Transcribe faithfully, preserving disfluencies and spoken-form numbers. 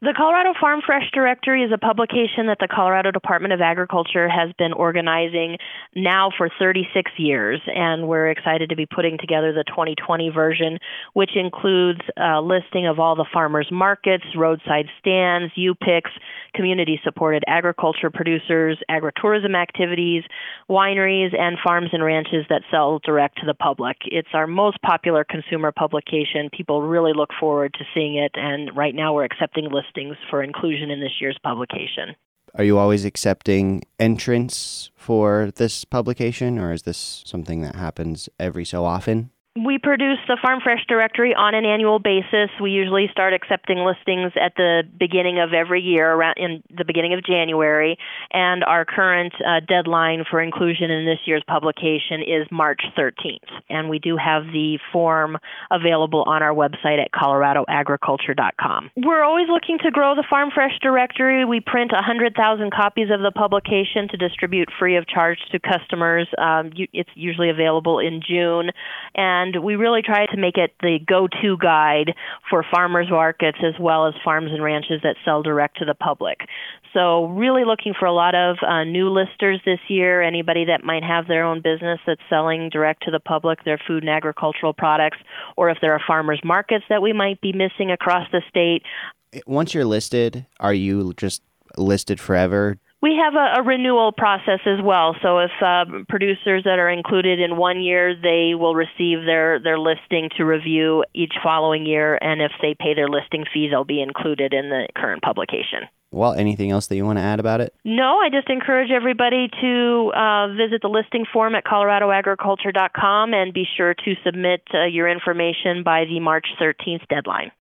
The Colorado Farm Fresh Directory is a publication that the Colorado Department of Agriculture has been organizing now for thirty-six years, and we're excited to be putting together the twenty twenty version, which includes a listing of all the farmers markets, roadside stands, U-Picks, community-supported agriculture producers, agritourism activities, wineries, and farms and ranches that sell direct to the public. It's our most popular consumer publication. People really look forward to seeing it, and right now we're accepting listings for inclusion in this year's publication. Are you always accepting entrants for this publication, or is this something that happens every so often? We produce the Farm Fresh Directory on an annual basis. We usually start accepting listings at the beginning of every year, around in the beginning of January, and our current uh, deadline for inclusion in this year's publication is March thirteenth. And we do have the form available on our website at colorado agriculture dot com. We're always looking to grow the Farm Fresh Directory. We print one hundred thousand copies of the publication to distribute free of charge to customers. Um, it's usually available in June, and And we really try to make it the go-to guide for farmers markets as well as farms and ranches that sell direct to the public. So really looking for a lot of uh, new listers this year, anybody that might have their own business that's selling direct to the public, their food and agricultural products, or if there are farmers markets that we might be missing across the state. Once you're listed, are you just listed forever? We have a, a renewal process as well. So if uh, producers that are included in one year, they will receive their, their listing to review each following year. And if they pay their listing fee, they'll be included in the current publication. Well, anything else that you want to add about it? No, I just encourage everybody to uh, visit the listing form at colorado agriculture dot com and be sure to submit uh, your information by the March thirteenth deadline.